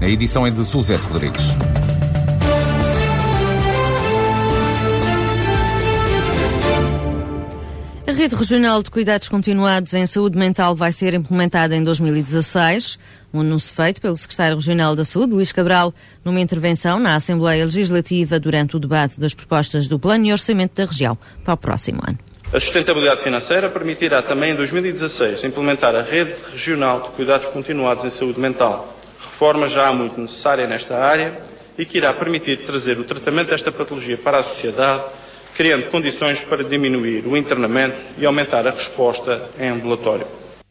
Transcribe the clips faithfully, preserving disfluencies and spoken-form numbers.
A edição é de Suzete Rodrigues. A Rede Regional de Cuidados Continuados em Saúde Mental vai ser implementada em dois mil e dezasseis. Um anúncio feito pelo Secretário Regional da Saúde, Luís Cabral, numa intervenção na Assembleia Legislativa durante o debate das propostas do Plano e Orçamento da região para o próximo ano. A sustentabilidade financeira permitirá também em dois mil e dezasseis implementar a Rede Regional de Cuidados Continuados em Saúde Mental, reforma já há muito necessária nesta área e que irá permitir trazer o tratamento desta patologia para a sociedade, criando condições para diminuir o internamento e aumentar a resposta em ambulatório.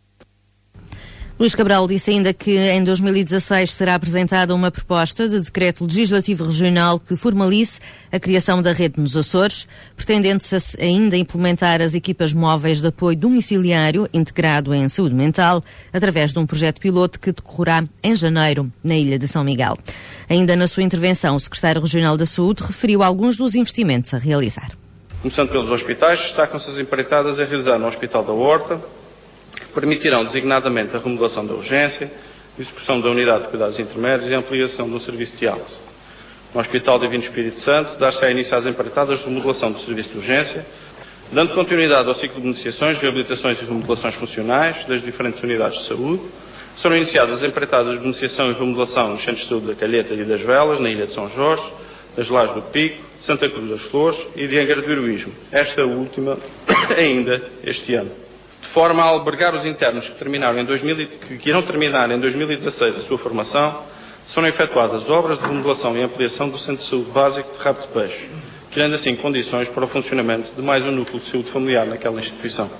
Luís Cabral disse ainda que em dois mil e dezasseis será apresentada uma proposta de decreto legislativo regional que formalize a criação da rede nos Açores, pretendendo-se ainda implementar as equipas móveis de apoio domiciliário integrado em saúde mental, através de um projeto piloto que decorrerá em janeiro, na Ilha de São Miguel. Ainda na sua intervenção, o Secretário Regional da Saúde referiu alguns dos investimentos a realizar. Começando pelos hospitais, destacam-se as empreitadas a realizar no Hospital da Horta, permitirão designadamente a remodelação da urgência, execução da unidade de cuidados intermédios e ampliação do serviço de diálise. No Hospital Divino Espírito Santo, dar-se-á início às empreitadas de remodelação do serviço de urgência, dando continuidade ao ciclo de beneficiações, reabilitações e remodelações funcionais das diferentes unidades de saúde. Serão iniciadas as empreitadas de beneficiação e remodelação nos centros de saúde da Calheta e das Velas, na Ilha de São Jorge, das Lajes do Pico, Santa Cruz das Flores e de Angra do Heroísmo, esta última ainda este ano. De forma a albergar os internos que, terminaram em dois mil, que irão terminar em dois mil e dezasseis a sua formação, serão efetuadas obras de remodelação e ampliação do Centro de Saúde Básico de Rabo de Peixe, criando assim condições para o funcionamento de mais um núcleo de saúde familiar naquela instituição.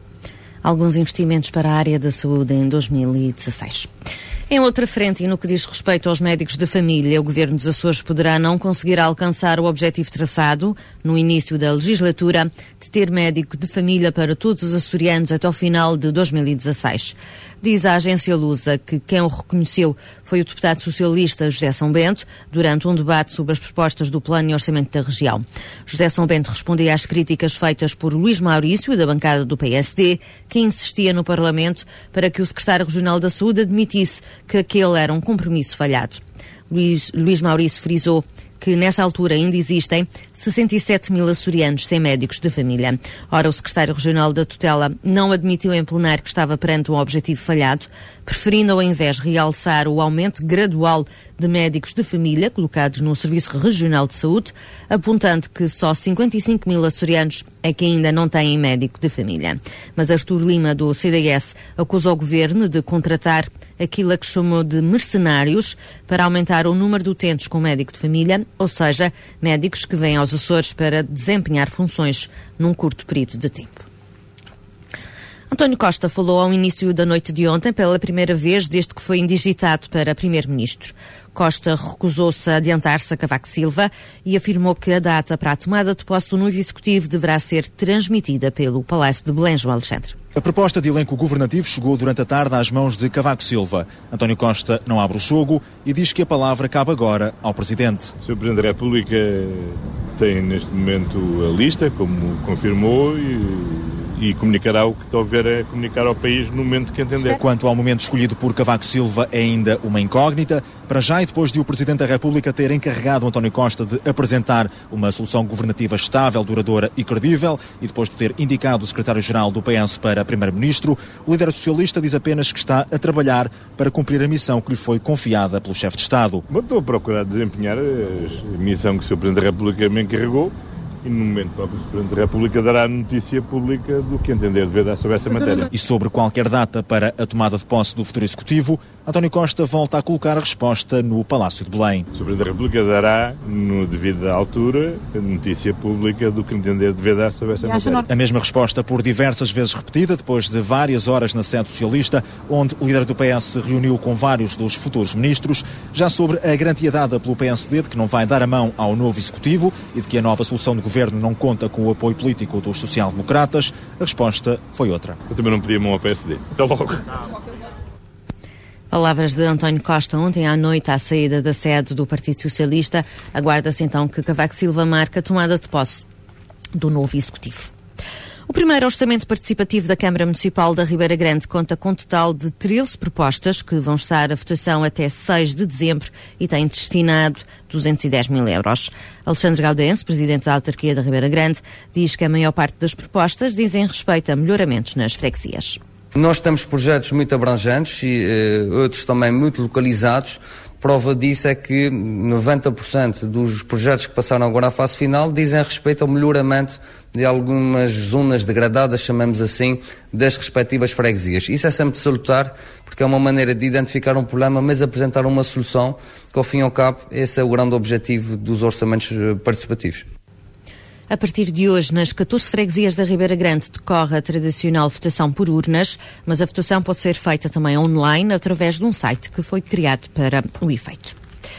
Alguns investimentos para a área da saúde em dois mil e dezasseis. Em outra frente, e no que diz respeito aos médicos de família, o Governo dos Açores poderá não conseguir alcançar o objetivo traçado, no início da legislatura, de ter médico de família para todos os açorianos até ao final de dois mil e dezasseis. Diz a agência Lusa que quem o reconheceu foi o deputado socialista José São Bento, durante um debate sobre as propostas do Plano e Orçamento da região. José São Bento respondia às críticas feitas por Luís Maurício, da bancada do P S D, que insistia no Parlamento para que o secretário regional da Saúde admitisse que aquele era um compromisso falhado. Luís, Luís Maurício frisou que nessa altura ainda existem sessenta e sete mil açorianos sem médicos de família. Ora, o secretário regional da tutela não admitiu em plenário que estava perante um objetivo falhado, preferindo ao invés realçar o aumento gradual de médicos de família colocados no Serviço Regional de Saúde, apontando que só cinquenta e cinco mil açorianos é que ainda não têm médico de família. Mas Artur Lima, do C D S, acusou o governo de contratar aquilo a que chamou de mercenários para aumentar o número de utentes com médico de família, ou seja, médicos que vêm aos Açores para desempenhar funções num curto período de tempo. António Costa falou ao início da noite de ontem pela primeira vez desde que foi indigitado para primeiro-ministro. Costa recusou-se a adiantar-se a Cavaco Silva e afirmou que a data para a tomada de posse do novo executivo deverá ser transmitida pelo Palácio de Belém. João Alexandre. A proposta de elenco governativo chegou durante a tarde às mãos de Cavaco Silva. António Costa não abre o jogo e diz que a palavra cabe agora ao Presidente. O senhor Presidente da República tem neste momento a lista, como confirmou, e... e comunicará o que houver a comunicar ao país no momento que entender. Quanto ao momento escolhido por Cavaco Silva, é ainda uma incógnita. Para já, e depois de o Presidente da República ter encarregado António Costa de apresentar uma solução governativa estável, duradoura e credível, e depois de ter indicado o Secretário-Geral do P S para Primeiro-Ministro, o líder socialista diz apenas que está a trabalhar para cumprir a missão que lhe foi confiada pelo chefe de Estado. Bom, estou a procurar desempenhar a missão que o senhor Presidente da República me encarregou, e no momento que o Presidente da República dará a notícia pública do que entender dever sobre essa matéria. E sobre qualquer data para a tomada de posse do futuro Executivo, António Costa volta a colocar a resposta no Palácio de Belém. O Presidente da República dará, no devido à altura, a notícia pública do que entender dever dar sobre essa matéria. A mesma resposta por diversas vezes repetida, depois de várias horas na sede socialista, onde o líder do P S se reuniu com vários dos futuros ministros, já sobre a garantia dada pelo P S D de que não vai dar a mão ao novo Executivo e de que a nova solução do Governo não conta com o apoio político dos social-democratas, a resposta foi outra. Eu também não pedi a mão ao P S D. Até logo. Palavras de António Costa ontem à noite à saída da sede do Partido Socialista. Aguarda-se então que Cavaco Silva marque a tomada de posse do novo Executivo. O primeiro orçamento participativo da Câmara Municipal da Ribeira Grande conta com um total de treze propostas que vão estar a votação até seis de dezembro e tem destinado duzentos e dez mil euros. Alexandre Gaudense, presidente da autarquia da Ribeira Grande, diz que a maior parte das propostas dizem respeito a melhoramentos nas freguesias. Nós temos projetos muito abrangentes e uh, outros também muito localizados. Prova disso é que noventa por cento dos projetos que passaram agora à fase final dizem respeito ao melhoramento de algumas zonas degradadas, chamamos assim, das respectivas freguesias. Isso é sempre de salutar, porque é uma maneira de identificar um problema, mas apresentar uma solução, que ao fim e ao cabo, esse é o grande objetivo dos orçamentos participativos. A partir de hoje, nas catorze freguesias da Ribeira Grande, decorre a tradicional votação por urnas, mas a votação pode ser feita também online através de um site que foi criado para o efeito.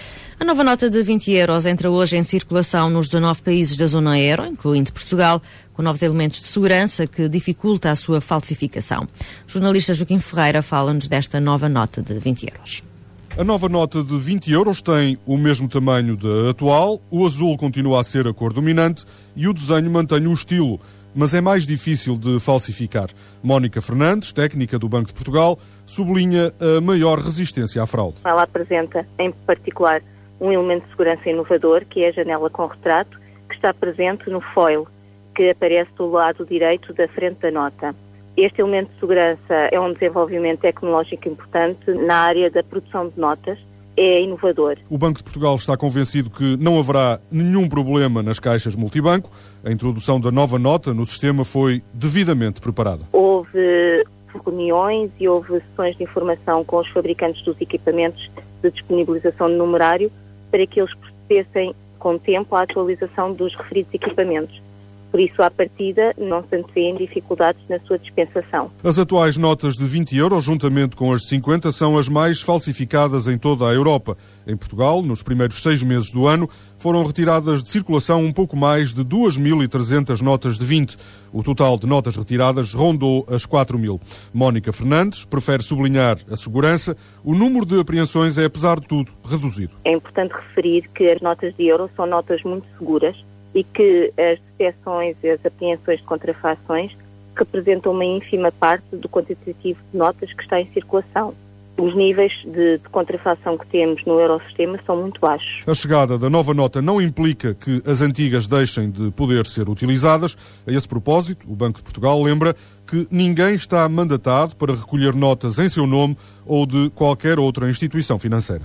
A nova nota de vinte euros entra hoje em circulação nos dezanove países da zona euro, incluindo Portugal, com novos elementos de segurança que dificulta a sua falsificação. O jornalista Joaquim Ferreira fala-nos desta nova nota de vinte euros. A nova nota de vinte euros tem o mesmo tamanho da atual, o azul continua a ser a cor dominante e o desenho mantém o estilo, mas é mais difícil de falsificar. Mónica Fernandes, técnica do Banco de Portugal, sublinha a maior resistência à fraude. Ela apresenta, em particular, um elemento de segurança inovador, que é a janela com retrato, que está presente no foil, que aparece do lado direito da frente da nota. Este elemento de segurança é um desenvolvimento tecnológico importante na área da produção de notas. É inovador. O Banco de Portugal está convencido que não haverá nenhum problema nas caixas multibanco. A introdução da nova nota no sistema foi devidamente preparada. Houve reuniões e houve sessões de informação com os fabricantes dos equipamentos de disponibilização de numerário para que eles processem com tempo a atualização dos referidos equipamentos. Por isso, à partida, não se antevêem dificuldades na sua dispensação. As atuais notas de vinte euros, juntamente com as de cinquenta, são as mais falsificadas em toda a Europa. Em Portugal, nos primeiros seis meses do ano, foram retiradas de circulação um pouco mais de duas mil e trezentas notas de vinte. O total de notas retiradas rondou as quatro mil. Mónica Fernandes prefere sublinhar a segurança. O número de apreensões é, apesar de tudo, reduzido. É importante referir que as notas de euro são notas muito seguras e que as detecções e as apreensões de contrafações representam uma ínfima parte do quantitativo de notas que está em circulação. Os níveis de, de contrafação que temos no Eurosistema são muito baixos. A chegada da nova nota não implica que as antigas deixem de poder ser utilizadas. A esse propósito, o Banco de Portugal lembra que ninguém está mandatado para recolher notas em seu nome ou de qualquer outra instituição financeira.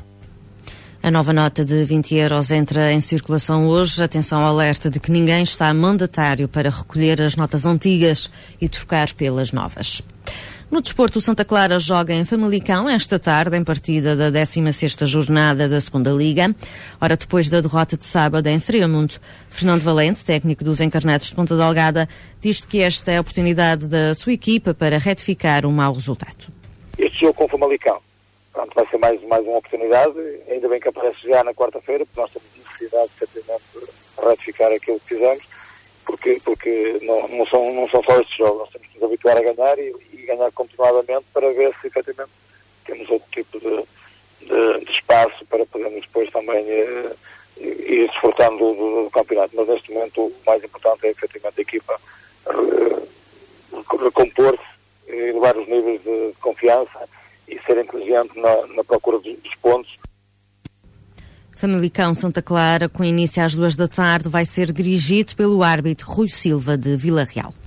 A nova nota de vinte euros entra em circulação hoje. Atenção ao alerta de que ninguém está mandatário para recolher as notas antigas e trocar pelas novas. No desporto, o Santa Clara joga em Famalicão esta tarde, em partida da décima sexta jornada da segunda Liga. Ora, depois da derrota de sábado em Friamundo, Fernando Valente, técnico dos Encarnados de Ponta Delgada, diz que esta é a oportunidade da sua equipa para retificar um mau resultado. Este jogo com o Famalicão, pronto, vai ser mais, mais uma oportunidade. Ainda bem que aparece já na quarta-feira, porque nós temos necessidade de retificar aquilo que fizemos, porque, porque não, não, são, não são só estes jogos, nós temos que nos habituar a ganhar e, e ganhar continuadamente para ver se efetivamente temos outro tipo de, de, de espaço para podermos depois também eh, ir desfrutando do, do, do campeonato. Mas neste momento o mais importante é efetivamente a equipa recompor-se e elevar os níveis de, de confiança e ser inteligente na, na procura dos, dos pontos. Famalicão Santa Clara, com início às duas da tarde, vai ser dirigido pelo árbitro Rui Silva de Vila Real.